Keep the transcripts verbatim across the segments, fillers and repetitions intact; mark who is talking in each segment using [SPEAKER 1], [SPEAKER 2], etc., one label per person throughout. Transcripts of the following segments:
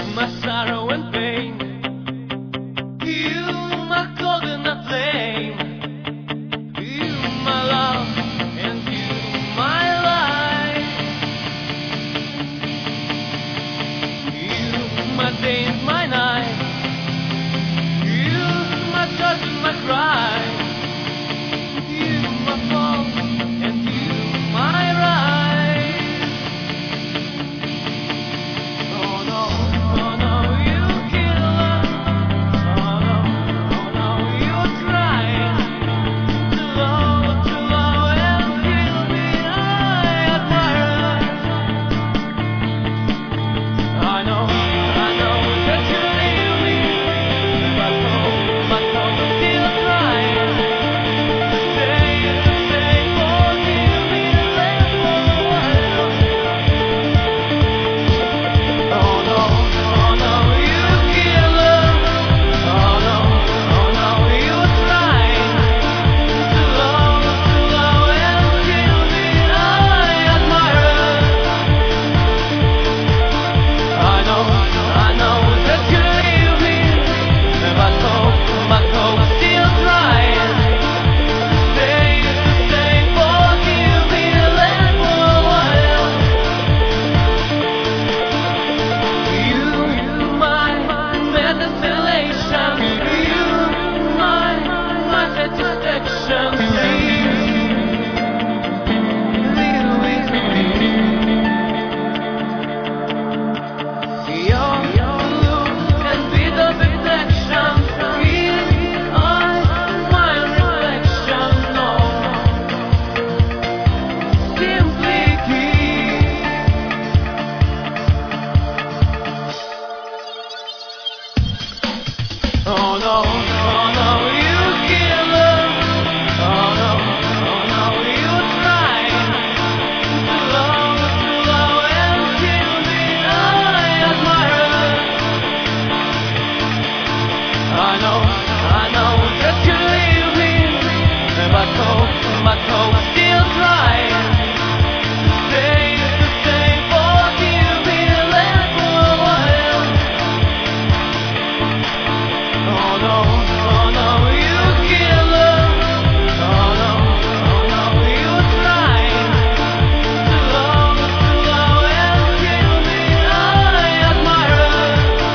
[SPEAKER 1] my sorrow and pain. You, my coconut flame. You, my love, and you, my life. You, my day and my night. You, my joys and my cries. You, my fall, and you, my rise. Oh no, oh no, you killer. Oh no, oh no, you try to love, to love and kill me. I admire. I know, I know that you leave me, but hope, but hope still trying to stay, to stay, forgive me, let go wild. Oh no, oh no, you killer. Oh no, oh no, you trying to love, to love and kill me. I admire. I know, I know that you leave me, but hope, but hope still trying to stay, to stay, forgive me, let go wild. You, my, my desolation. You, my, my satisfaction. Please, live with me. Your, your look and bit of affection. Is I, my reflection. No, simply keep. Oh no, oh no, you killer. Oh no, oh no, you trying to love, to love and kill me. I admire. I know, I know that you leave me, but hope, but hope still trying to stay, to stay, forgive me, let go wild. Oh no, oh no, you killer. Oh no, oh no, you trying to love, to love and kill me. I admire.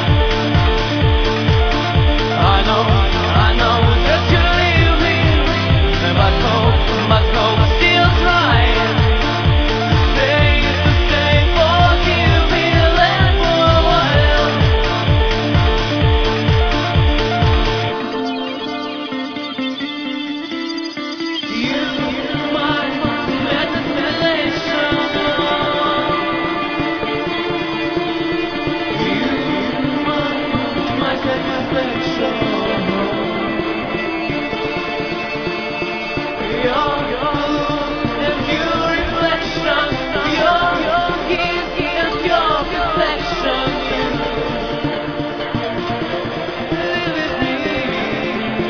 [SPEAKER 1] I know, I know that you leave me, but hope, but hope still trying to stay, to stay, forgive me, let go wild. You, my manipulation. You, my, my satisfaction. Your, your look and your reflection. Your, your gift and your reflection. Live with me.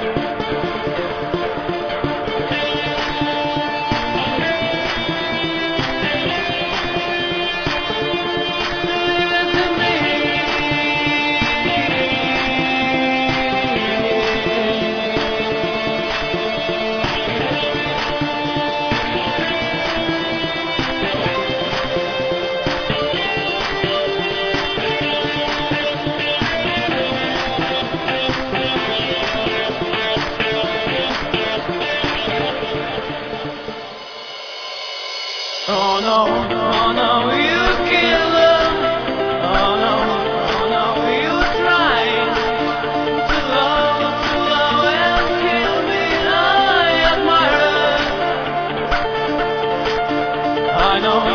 [SPEAKER 1] Oh no, oh no, you killer. Oh no, oh no, you trying to love, to love and kill me. I admire. I know,